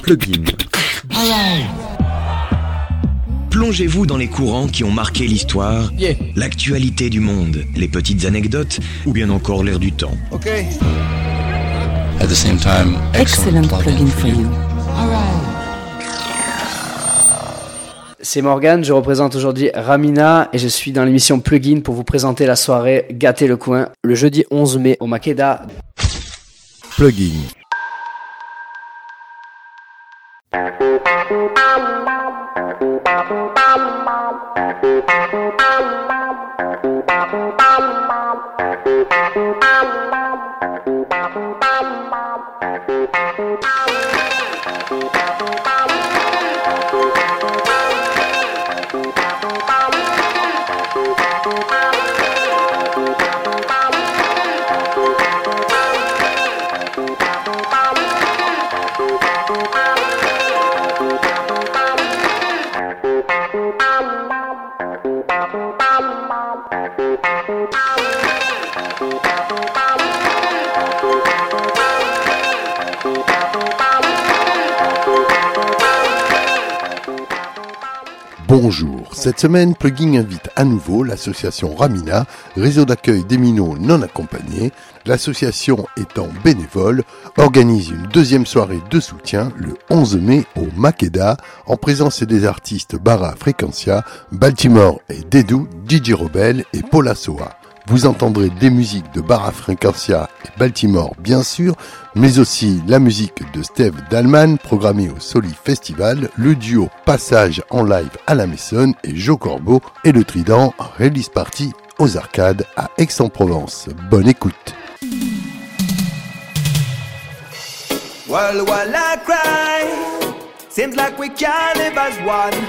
Plugin. Plongez-vous dans les courants qui ont marqué l'histoire, l'actualité du monde, les petites anecdotes ou bien encore l'air du temps. Okay. At the same time, excellent plugin for you. C'est Morgane, je représente aujourd'hui Ramina et je suis dans l'émission Plugin pour vous présenter la soirée Gâter le coin le jeudi 11 mai au Makeda. Plugin. Bonjour, cette semaine, Plugin invite à nouveau l'association Ramina, réseau d'accueil des minots non accompagnés. L'association étant bénévole, organise une deuxième soirée de soutien le 11 mai au Makeda, en présence des artistes Bara Frequencia, Baltimore et Dedou, Gigi Rebel et Paula Soa. Vous entendrez des musiques de Bara Frequencia et Baltimore bien sûr, mais aussi la musique de Steve Dallman programmée au Soli Festival, le duo Passage en live à la Maison et Joe Corbeau et le Trident Release Party aux Arcades à Aix-en-Provence. Bonne écoute. Well, I cry. Seems like we can't live as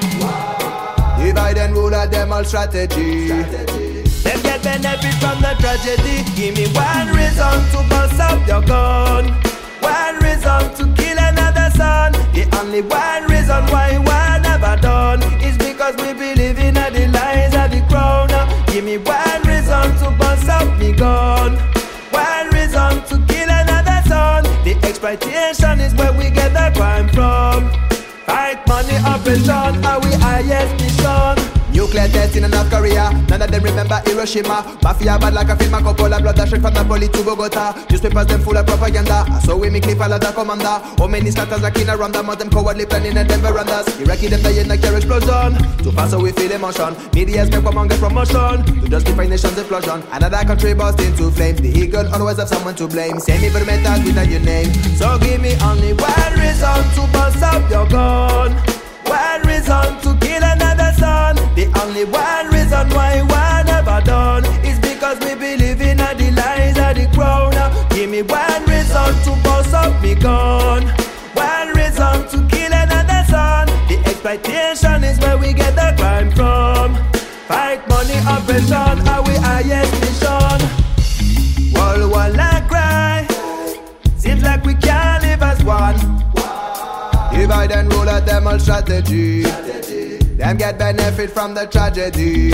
one. Divide and rule of them all strategy. Them get benefit from the tragedy. Give me one reason to bust up your gun. One reason to kill another son. The only one reason why one never done is because we believe in the lies of the crown. Give me one reason to bust up me gun. One reason to kill another son. The exploitation is where we get the crime from. Fight money operation, are we highest mission? Nuclear testing in North Korea, none of them remember Hiroshima. Mafia bad like a film, a couple of blood that straight from Napoli to Bogota. Newspapers them full of propaganda, so we make clip all of the commander. How many scatters like in around them, all them cowardly planning in them verandas. Iraqi them dying like their explosion, too fast so we feel emotion. Media's make come and get promotion, to justify nation's explosion. Another country burst into flames, the eagle always have someone to blame. Same evil methods without your name, so give me only one reason to bust up your gun. One reason to kill another son. The only one reason why one never done is because we believe in the lies of the crown. Give me one reason to bust up me gun. One reason to kill another son. The exploitation is where we get the crime from. Fight money oppression, are we highest mission? Wall I cry. Seems like we can't live as one. Divide and rule of them all strategy. Them get benefit from the tragedy.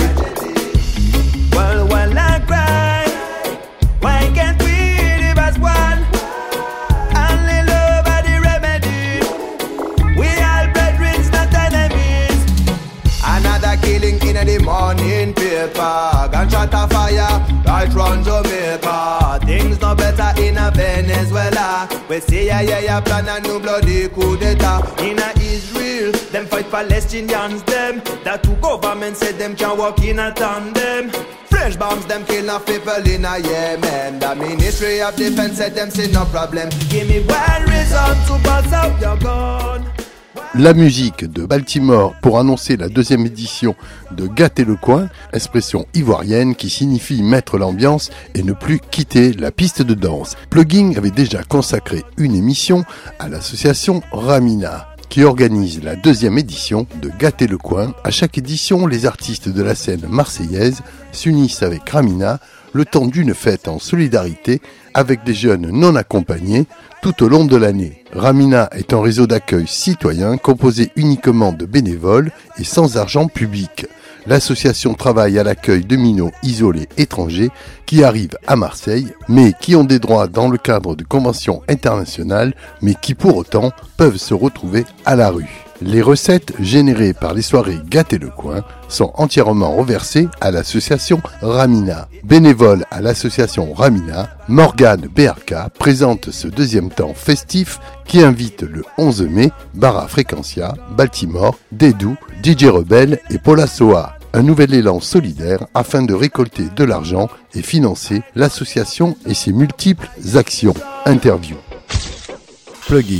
Well, I cry. Why can't we live as one? Only love are the remedy. We all brethren, not enemies. Another killing in the morning paper. Gunshot of fire, right round Jamaica. Things no better in Venezuela. We say yeah, plan a new bloody coup d'etat. In Israel, them fight Palestinians, them. That two governments said them can work in a tandem. Fresh bombs, them kill enough people in Yemen. The Ministry of Defense said them see no problem. Give me one reason to bust out your gun. La musique de Baltimore pour annoncer la deuxième édition de Gâter le coin, expression ivoirienne qui signifie mettre l'ambiance et ne plus quitter la piste de danse. Plugin avait déjà consacré une émission à l'association Ramina, qui organise la deuxième édition de Gâter le coin. À chaque édition, les artistes de la scène marseillaise s'unissent avec Ramina le temps d'une fête en solidarité avec des jeunes non accompagnés tout au long de l'année. Ramina est un réseau d'accueil citoyen composé uniquement de bénévoles et sans argent public. L'association travaille à l'accueil de minots isolés étrangers qui arrivent à Marseille, mais qui ont des droits dans le cadre de conventions internationales, mais qui pour autant peuvent se retrouver à la rue. Les recettes générées par les soirées Gâter le Coin sont entièrement reversées à l'association Ramina. Bénévole à l'association Ramina, Morgane BRK présente ce deuxième temps festif qui invite le 11 mai Bara Frequencia, Baltimore, Dédou, DJ Rebelle et Paula Soa. Un nouvel élan solidaire afin de récolter de l'argent et financer l'association et ses multiples actions. Interview. Plugin.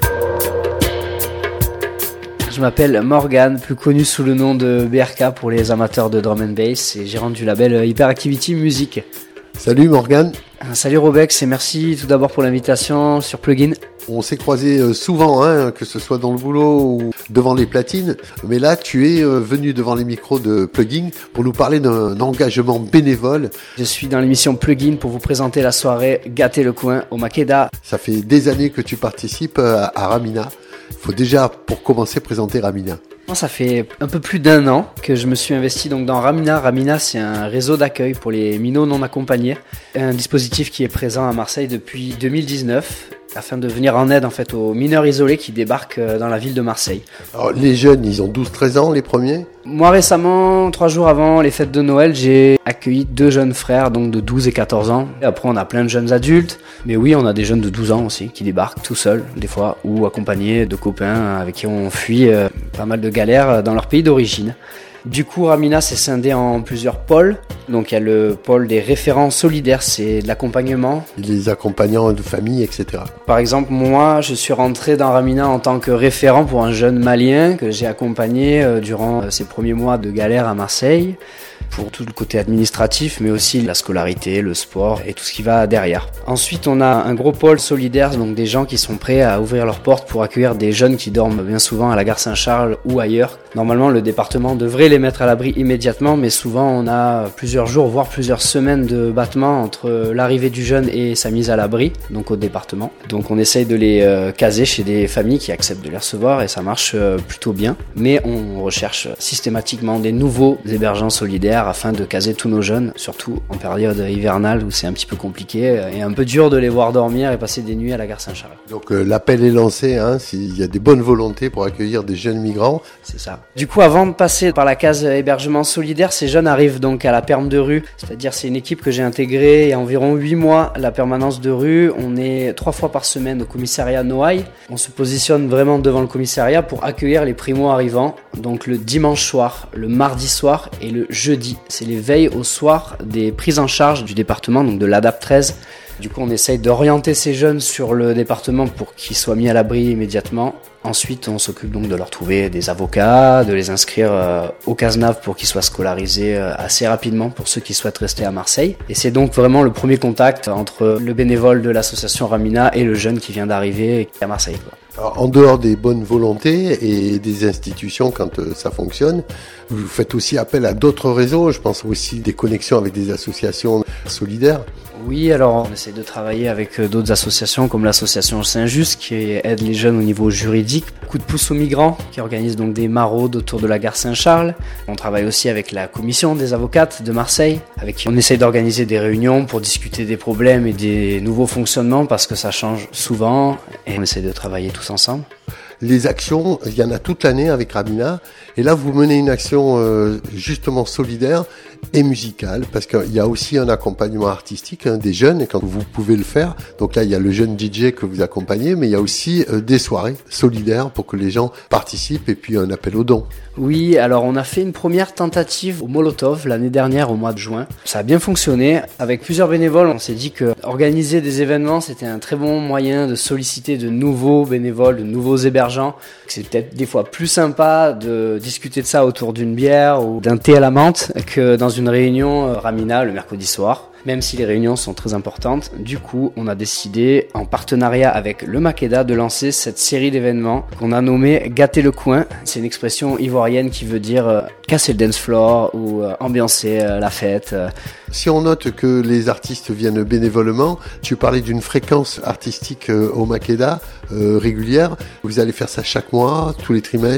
Je m'appelle Morgane, plus connu sous le nom de BRK pour les amateurs de drum and bass, et gérant du label Hyperactivity Music. Salut Morgane. Salut Robex et merci tout d'abord pour l'invitation sur Plugin. On s'est croisés souvent, que ce soit dans le boulot ou devant les platines, mais là tu es venu devant les micros de Plugin pour nous parler d'un engagement bénévole. Je suis dans l'émission Plugin pour vous présenter la soirée Gâter le Coin au Makeda. Ça fait des années que tu participes à Ramina. Il faut déjà, pour commencer, présenter Ramina. Ça fait un peu plus d'un an que je me suis investi donc dans Ramina. Ramina, c'est un réseau d'accueil pour les minots non accompagnés. Un dispositif qui est présent à Marseille depuis 2019 afin de venir en aide en fait aux mineurs isolés qui débarquent dans la ville de Marseille. Alors, les jeunes, ils ont 12-13 ans, les premiers ? Moi récemment, 3 jours avant les fêtes de Noël, j'ai accueilli 2 jeunes frères donc de 12 et 14 ans. Et après on a plein de jeunes adultes, mais oui on a des jeunes de 12 ans aussi qui débarquent tout seuls des fois ou accompagnés de copains avec qui on fuit pas mal de galères dans leur pays d'origine. Du coup, Ramina s'est scindé en plusieurs pôles. Donc il y a le pôle des référents solidaires, c'est de l'accompagnement. Les accompagnants de famille, etc. Par exemple, moi, je suis rentré dans Ramina en tant que référent pour un jeune malien que j'ai accompagné durant ses premiers mois de galère à Marseille, pour tout le côté administratif, mais aussi la scolarité, le sport et tout ce qui va derrière. Ensuite, on a un gros pôle solidaire, donc des gens qui sont prêts à ouvrir leurs portes pour accueillir des jeunes qui dorment bien souvent à la gare Saint-Charles ou ailleurs. Normalement, le département devrait les mettre à l'abri immédiatement, mais souvent on a plusieurs jours, voire plusieurs semaines de battement entre l'arrivée du jeune et sa mise à l'abri, donc au département. Donc on essaye de les caser chez des familles qui acceptent de les recevoir et ça marche plutôt bien. Mais on recherche systématiquement des nouveaux hébergents solidaires afin de caser tous nos jeunes, surtout en période hivernale où c'est un petit peu compliqué et un peu dur de les voir dormir et passer des nuits à la gare Saint-Charles. Donc l'appel est lancé, s'il y a des bonnes volontés pour accueillir des jeunes migrants. C'est ça. Du coup, avant de passer par la case hébergement solidaire, ces jeunes arrivent donc à la perme de rue, c'est-à-dire c'est une équipe que j'ai intégrée il y a environ 8 mois, la permanence de rue. On est 3 fois par semaine au commissariat Noailles. On se positionne vraiment devant le commissariat pour accueillir les primo-arrivants, donc le dimanche soir, le mardi soir et le jeudi. C'est les veilles au soir des prises en charge du département, donc de l'ADAP 13. Du coup, on essaye d'orienter ces jeunes sur le département pour qu'ils soient mis à l'abri immédiatement. Ensuite, on s'occupe donc de leur trouver des avocats, de les inscrire au CASNAV pour qu'ils soient scolarisés assez rapidement pour ceux qui souhaitent rester à Marseille. Et c'est donc vraiment le premier contact entre le bénévole de l'association Ramina et le jeune qui vient d'arriver à Marseille. Alors, en dehors des bonnes volontés et des institutions quand ça fonctionne, vous faites aussi appel à d'autres réseaux. Je pense aussi des connexions avec des associations solidaires. Oui, alors on essaie de travailler avec d'autres associations comme l'association Saint-Just qui aide les jeunes au niveau juridique. Coup de pouce aux migrants qui organise donc des maraudes autour de la gare Saint-Charles. On travaille aussi avec la commission des avocates de Marseille avec qui on essaie d'organiser des réunions pour discuter des problèmes et des nouveaux fonctionnements parce que ça change souvent et on essaie de travailler tous ensemble. Les actions, il y en a toute l'année avec Ramina. Et là, vous menez une action justement solidaire et musicale, parce qu'il y a aussi un accompagnement artistique des jeunes, et quand vous pouvez le faire. Donc là, il y a le jeune DJ que vous accompagnez, mais il y a aussi des soirées solidaires pour que les gens participent, et puis un appel aux dons. Oui, alors on a fait une première tentative au Molotov l'année dernière au mois de juin. Ça a bien fonctionné. Avec plusieurs bénévoles, on s'est dit que organiser des événements, c'était un très bon moyen de solliciter de nouveaux bénévoles, de nouveaux hébergeants. C'est peut-être des fois plus sympa de discuter de ça autour d'une bière ou d'un thé à la menthe que dans une réunion Ramina le mercredi soir. Même si les réunions sont très importantes, du coup, on a décidé, en partenariat avec le Makeda, de lancer cette série d'événements qu'on a nommé Gâter le Coin. C'est une expression ivoirienne qui veut dire casser le dance floor ou ambiancer la fête. Si on note que les artistes viennent bénévolement, tu parlais d'une fréquence artistique au Makeda régulière. Vous allez faire ça chaque mois, tous les trimestres?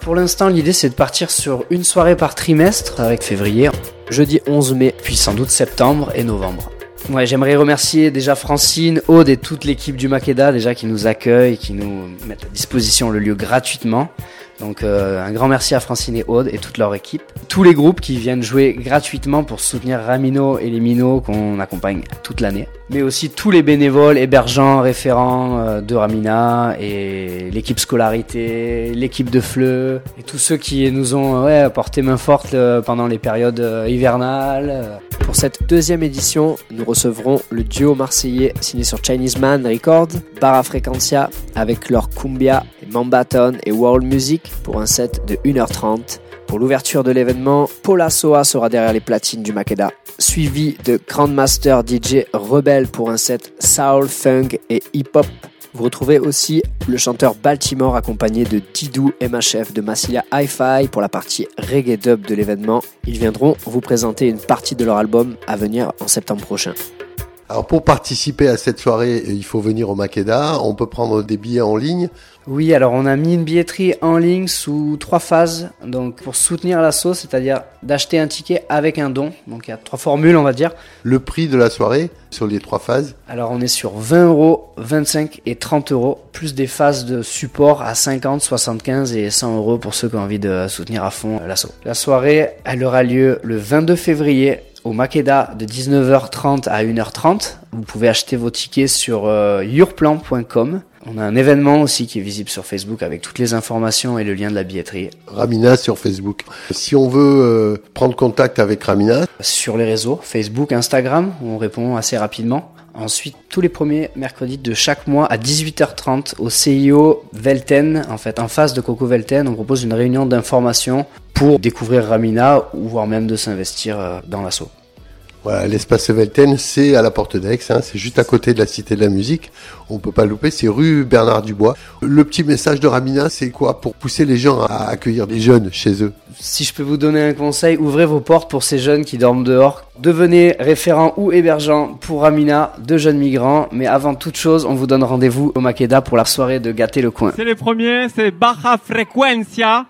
Pour l'instant, l'idée c'est de partir sur une soirée par trimestre avec février, jeudi 11 mai, puis sans doute septembre et novembre. Ouais, j'aimerais remercier déjà Francine, Aude et toute l'équipe du Makeda déjà qui nous accueille, qui nous mettent à disposition le lieu gratuitement. Donc un grand merci à Francine et Aude et toute leur équipe. Tous les groupes qui viennent jouer gratuitement pour soutenir Ramino et les Minots qu'on accompagne toute l'année. Mais aussi tous les bénévoles, hébergeants, référents de Ramina et l'équipe scolarité, l'équipe de FLE et tous ceux qui nous ont apporté main forte pendant les périodes hivernales. Pour cette deuxième édition, nous recevrons le duo marseillais signé sur Chinese Man Records, Barra Frequencia avec leur Cumbia, Mambaton et World Music pour un set de 1h30. Pour l'ouverture de l'événement, Paula Soa sera derrière les platines du Makeda, suivi de Grandmaster DJ Rebel pour un set Soul, Funk et Hip Hop. Vous retrouvez aussi le chanteur Baltimore accompagné de Didou MHF de Massilia Hi-Fi pour la partie reggae dub de l'événement. Ils viendront vous présenter une partie de leur album à venir en septembre prochain. Alors pour participer à cette soirée, il faut venir au Makeda. On peut prendre des billets en ligne. Oui, alors on a mis une billetterie en ligne sous 3 phases. Donc pour soutenir l'asso, c'est-à-dire d'acheter un ticket avec un don. Donc il y a 3 formules, on va dire. Le prix de la soirée sur les 3 phases. Alors on est sur 20 €, 25 et 30 €, plus des phases de support à 50, 75 et 100 € pour ceux qui ont envie de soutenir à fond l'asso. La soirée, elle aura lieu le 22 février au Makeda de 19h30 à 1h30. Vous pouvez acheter vos tickets sur yourplan.com. On a un événement aussi qui est visible sur Facebook avec toutes les informations et le lien de la billetterie. Ramina sur Facebook. Si on veut prendre contact avec Ramina, sur les réseaux, Facebook, Instagram, on répond assez rapidement. Ensuite, tous les premiers mercredis de chaque mois à 18h30 au CIO Velten, en fait en face de Coco Velten, on propose une réunion d'information pour découvrir Ramina ou voire même de s'investir dans l'asso. Voilà, l'espace Velten, c'est à la Porte d'Aix, c'est juste à côté de la Cité de la Musique. On peut pas louper, c'est rue Bernard Dubois. Le petit message de Ramina, c'est quoi pour pousser les gens à accueillir des jeunes chez eux? Si je peux vous donner un conseil, ouvrez vos portes pour ces jeunes qui dorment dehors. Devenez référent ou hébergeant pour Ramina, de jeunes migrants. Mais avant toute chose, on vous donne rendez-vous au Makeda pour la soirée de Gâter le Coin. C'est les premiers, c'est Barra Frequencia.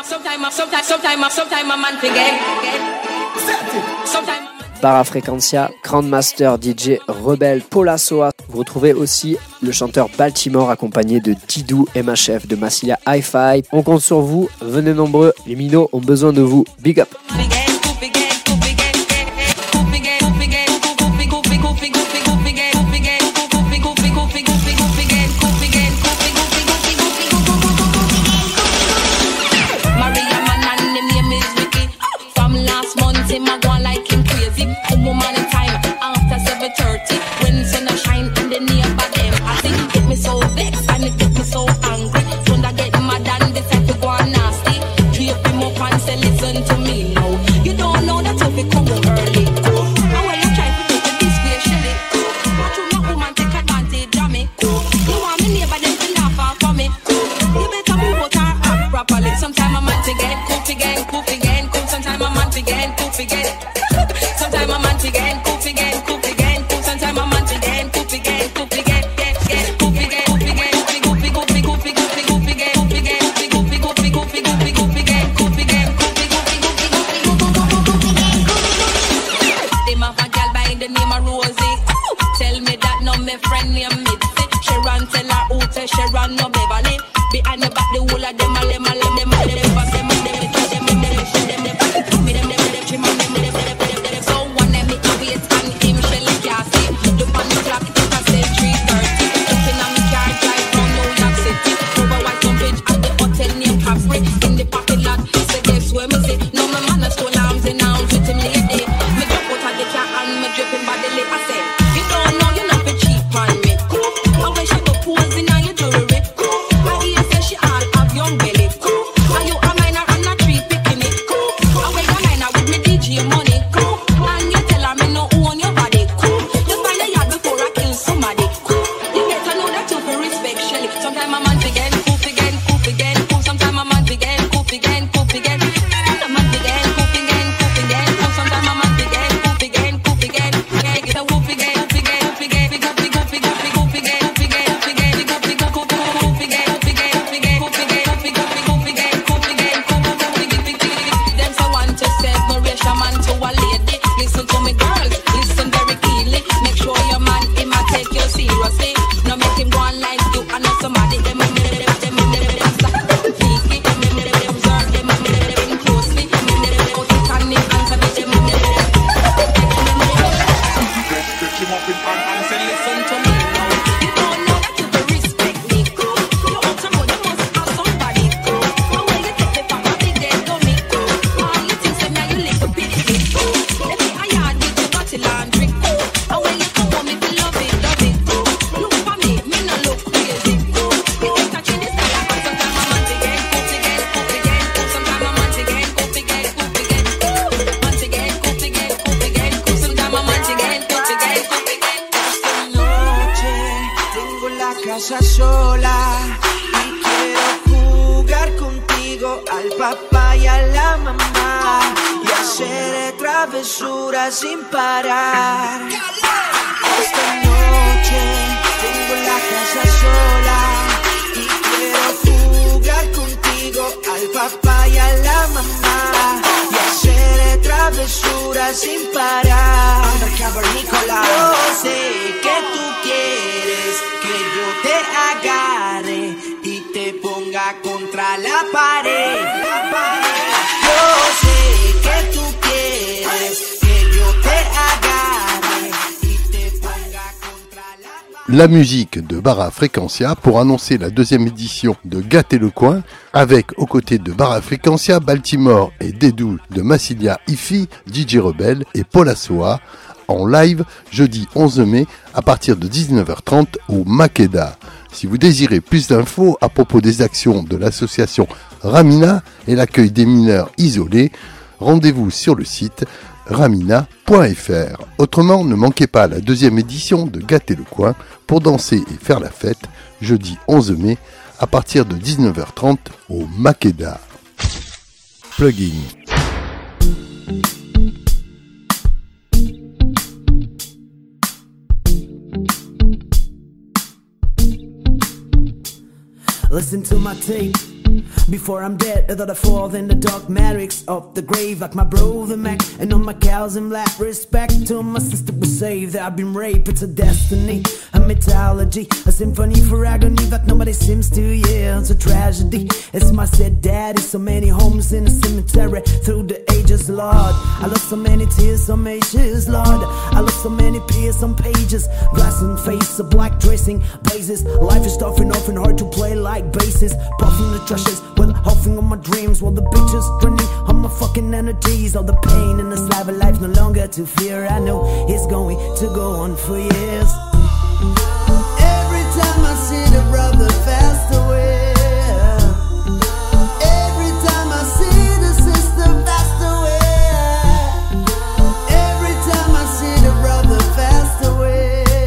Barra Frequencia, Grandmaster DJ Rebel, Paula Soa. Vous retrouvez aussi le chanteur Baltimore accompagné de Didou MHF de Massilia Hi-Fi. On compte sur vous, venez nombreux, les Minots ont besoin de vous. Big up! papá y a la mamá y hacer travesuras sin parar. Esta noche tengo la casa sola y quiero jugar contigo al papá y a la mamá y hacer travesuras sin parar. Undercover Nicolás. Yo sé que tú quieres que yo te agarre y te ponga contra la pared. Yo sé que tú quieres que yo te agarre y te ponga contra la pared. La musique de Bara Frequentia pour annoncer la deuxième édition de Gâter le coin avec aux côtés de Bara Frequentia, Baltimore et Dédou de Massilia Ifi, DJ Rebelle et Paul Assoa en live jeudi 11 mai à partir de 19h30 au Makeda. Si vous désirez plus d'infos à propos des actions de l'association Ramina et l'accueil des mineurs isolés, rendez-vous sur le site ramina.fr. Autrement, ne manquez pas la deuxième édition de Gâter le coin pour danser et faire la fête jeudi 11 mai à partir de 19h30 au Makeda. Plugin. Listen to my tape. Before I'm dead, I thought I fall in the dark matrix of the grave, like my brother Mac. And on my cows in black, respect to my sister was saved. I've been raped, it's a destiny, a mythology, a symphony for agony that nobody seems to hear. It's a tragedy. It's my sad daddy, so many homes in the cemetery through the ages, Lord. I lost so many tears, some ashes, Lord. I lost so many peers, some pages, glass and face, a black dressing blazes. Life is tough and often hard to play like basses, puffing the trashes. Well, huffing on my dreams while the bitches draining on my fucking energies. All the pain in this life of life no longer to fear. I know it's going to go on for years. Every time I see the brother passed away, every time I see the sister passed away, every time I see the brother passed away,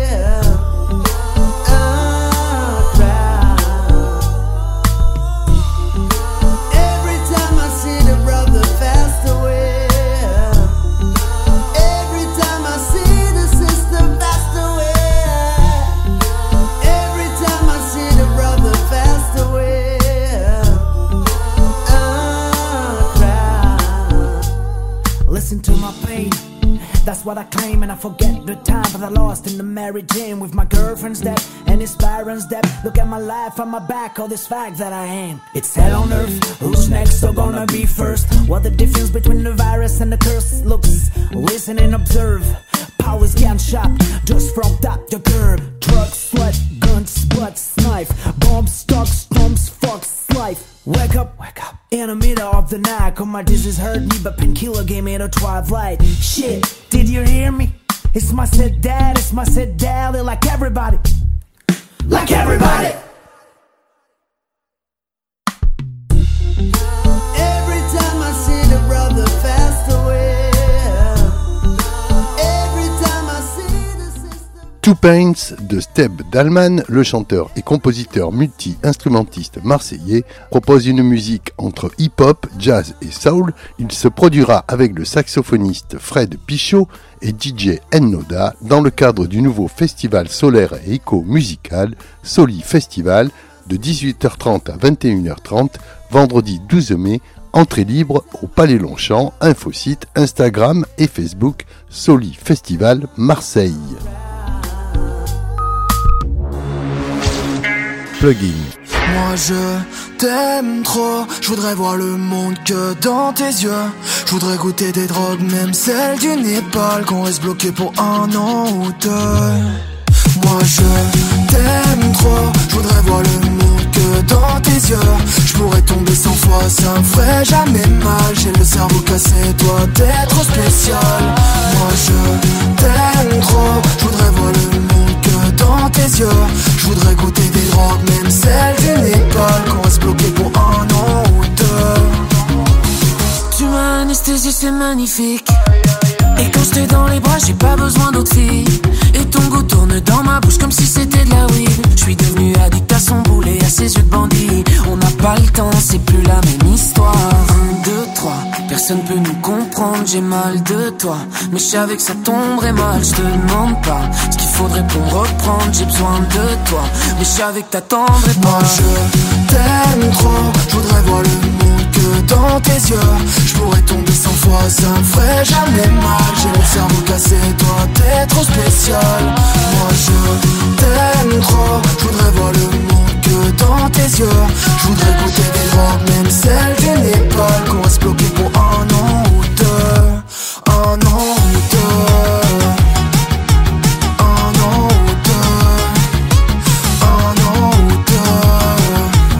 that's what I claim, and I forget the time that I lost in the married gym with my girlfriend's dead and his parents dead. Look at my life on my back, all this fact that I am. It's hell on earth, who's next or gonna be first? What the difference between the virus and the curse? Looks, listen and observe. Powers getting shot just from top to curb. Trucks, sweat, guns, butts, knife, bombs, stocks, storms, fucks, life. Wake up, in the middle of the night. Cause my disease hurt me, but painkiller gave me the twilight. Shit, did you hear me? It's my sad dad, it's my sad daddy. Like everybody, like everybody. Every time I see the brother passed away, every time I see the sister. Two Paints de Steb Dalman, le chanteur et compositeur multi-instrumentiste marseillais, propose une musique entre hip-hop, jazz et soul. Il se produira avec le saxophoniste Fred Pichot et DJ Ennoda dans le cadre du nouveau festival solaire et éco-musical Soli Festival de 18h30 à 21h30, vendredi 12 mai, entrée libre au Palais Longchamp, infosite, Instagram et Facebook Soli Festival Marseille. Plugin. Moi je t'aime trop, je voudrais voir le monde que dans tes yeux. Je voudrais goûter des drogues, même celles du Népal, qu'on reste bloqué pour 1 an ou 2. Moi je t'aime trop, je voudrais voir le monde que dans tes yeux. Je pourrais tomber 100 fois, ça me ferait jamais mal. J'ai le cerveau cassé, toi t'es trop spécial. Moi je t'aime trop, je voudrais voir le monde que dans tes yeux. Je voudrais goûter des drogues, même celles du Népal, qu'on reste bloqué pour 1 an ou 2. Tu m'as anesthésié, c'est magnifique. Et quand j'étais dans les bras, j'ai pas besoin d'autre fille. Et ton goût tourne dans ma bouche comme si c'était de la weed. Je suis devenu addict à son boulet, à ses yeux de bandit. On n'a pas le temps, c'est plus la même histoire. personne peut nous comprendre. J'ai mal de toi, mais je savais que ça tomberait mal. Je te demande pas ce qu'il faudrait pour reprendre. J'ai besoin de toi, mais je savais que t'attendrais pas. Moi je t'aime trop, je voudrais voir le monde que dans tes yeux. Je pourrais tomber 100 fois, ça me ferait jamais mal. J'ai le cerveau cassé, toi t'es trop spécial. Moi je t'aime trop, je voudrais voir le monde que dans tes yeux. Je voudrais goûter des drogues, même celles du Népal. Qu'on reste bloqué pour un an ou deux. Un an ou deux. Un an ou deux. Un an ou deux.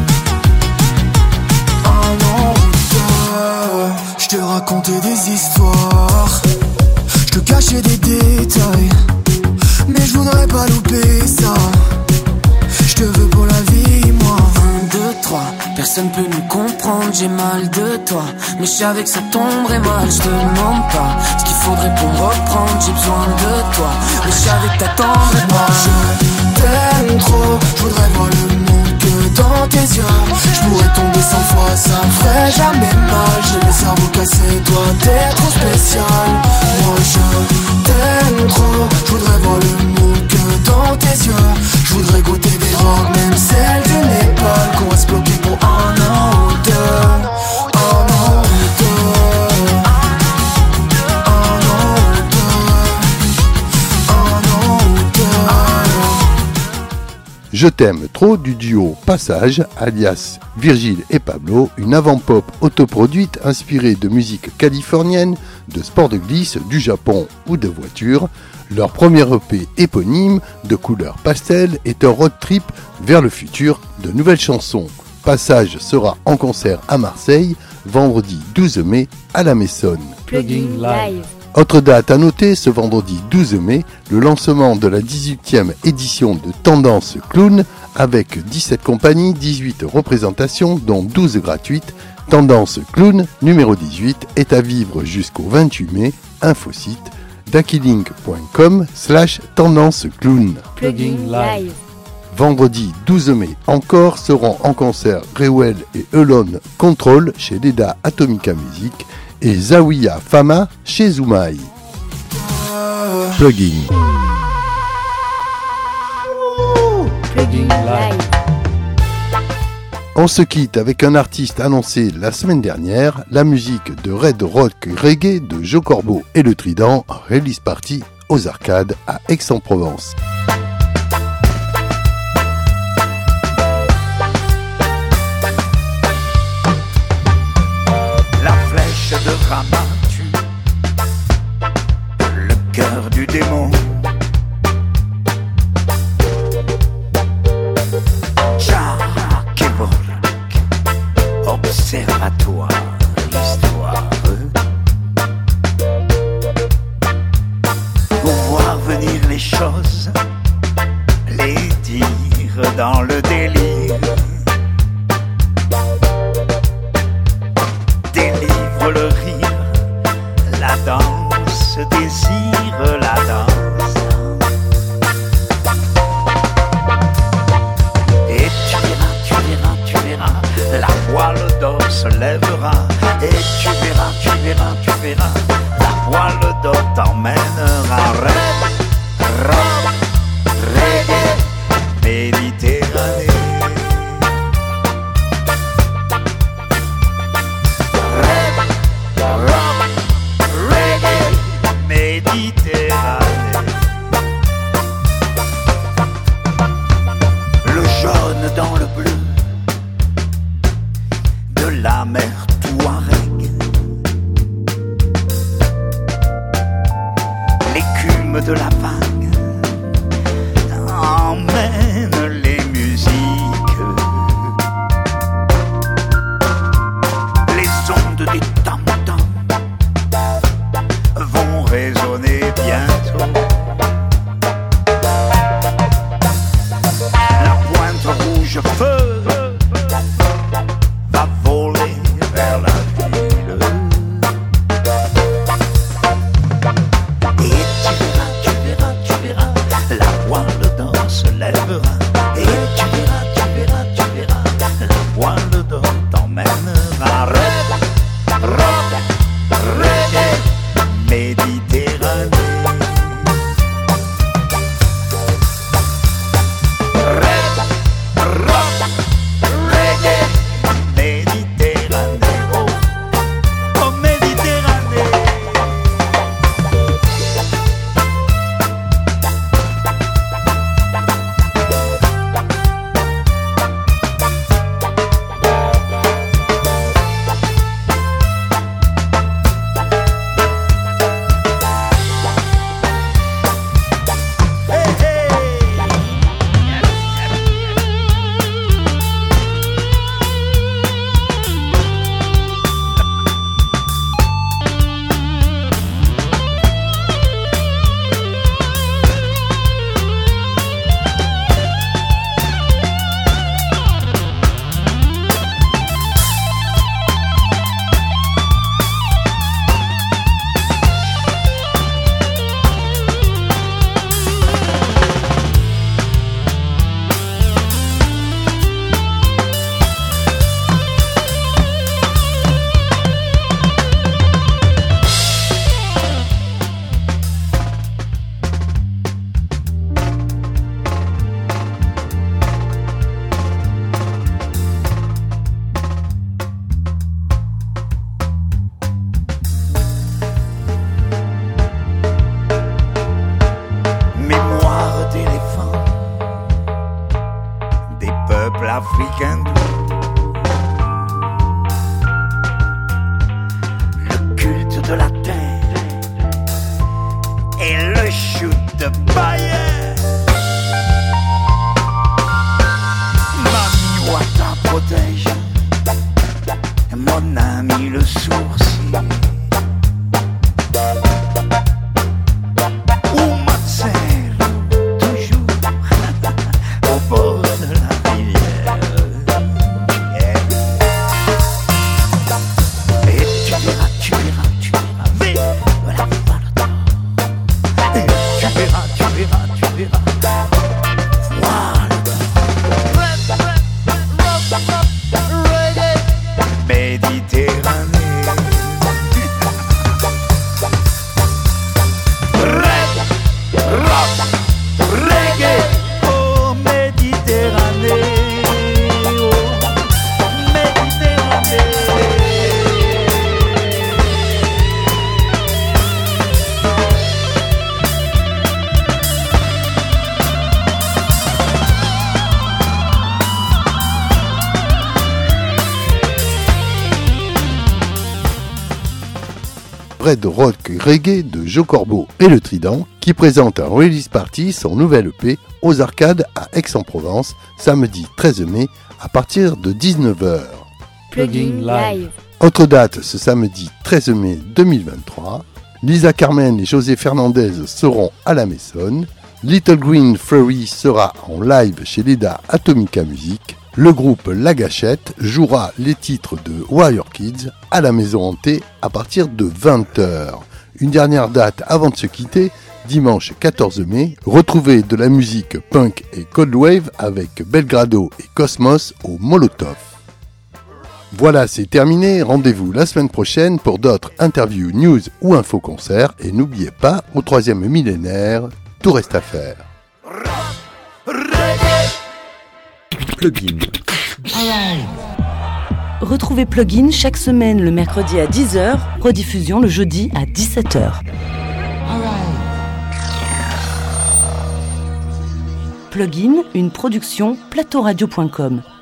Un an ou deux. Je te racontais des histoires, je te cachais des détails, mais je voudrais pas louper ça. Je te veux pour la vie, moi. 1, 2, 3, personne peut nous comprendre. J'ai mal de toi, mais je savais que ça tomberait mal. Je te demande pas ce qu'il faudrait pour me reprendre. J'ai besoin de toi, mais je savais que t'attendrais pas. Je t'aime trop, je voudrais voir le monde que dans tes yeux. Je pourrais tomber 100 fois, ça me ferait jamais mal. J'ai le cerveau cassé, toi t'es trop spécial. Moi je t'aime trop, je voudrais voir le monde que dans tes yeux. Je voudrais goûter des drogues, même celles du Népal. Qu'on reste bloqué pour un an ou deux. Un an ou deux. Un an ou deux. Un an ou deux. Je t'aime trop du duo Passage, alias Virgile et Pablo, une avant-pop autoproduite inspirée de musique californienne, de sport de glisse, du Japon ou de voiture. Leur premier EP éponyme, de couleur pastel, est un road trip vers le futur de nouvelles chansons. Passage sera en concert à Marseille, vendredi 12 mai à la Maissonne. Plugin Live. Autre date à noter, ce vendredi 12 mai, le lancement de la 18e édition de Tendance Clown, avec 17 compagnies, 18 représentations, dont 12 gratuites. Tendance Clown numéro 18 est à vivre jusqu'au 28 mai, infosite dakilink.com/tendance clown. Plugin Live. Vendredi 12 mai encore seront en concert Rewell et Elon Control chez Leda Atomica Music et Zawiya Fama chez Zoumaï. Plugin. Plugin Live. On se quitte avec un artiste annoncé la semaine dernière, la musique de Red Rock Reggae de Joe Corbeau et le Trident, release party aux Arcades à Aix-en-Provence. La flèche de Rama tue le cœur du démon. Observatoire, l'histoire. Pour voir venir les choses, les dire dans le délire. Délivre le rire, la danse, désire la danse. Et tu verras, la voile d'or se lèvera. Et tu verras, la voile d'or t'emmènera. Rêve, rock, reggae, Méditerranée. Rêve, rock, reggae, Méditerranée. Le jaune dans le bleu de la mer Touareg, l'écume de la vague emmène les musiques, les ondes des tam-tams vont résonner bientôt. La pointe rouge feu va voler vers la ville. Et tu verras, la voile d'or se lèvera. Et tu verras, la voile d'or t'emmènera. Rêve, rock, sourcils. Où m'observe toujours au bord de la rivière. Et tu verras, mais voilà, voilà. Et tu verras, Méditerranée. Rock, reggae, oh Méditerranée, oh Méditerranée. Red Rock Reggae de Joe Corbeau et le Trident qui présente un release party, son nouvel EP, aux Arcades à Aix-en-Provence, samedi 13 mai à partir de 19h. Plugin Live. Autre date ce samedi 13 mai 2023, Lisa Carmen et José Fernandez seront à la Maison, Little Green Fairy sera en live chez Leda Atomica Music. Le groupe La Gâchette jouera les titres de Warrior Kids à la Maison Hantée à partir de 20h. Une dernière date avant de se quitter, dimanche 14 mai, retrouvez de la musique punk et cold wave avec Belgrado et Cosmos au Molotov. Voilà, c'est terminé. Rendez-vous la semaine prochaine pour d'autres interviews, news ou info-concerts. Et n'oubliez pas, au 3e millénaire, tout reste à faire. Plugin. Retrouvez Plugin chaque semaine le mercredi à 10h, rediffusion le jeudi à 17h. Plugin, une production plateauradio.com.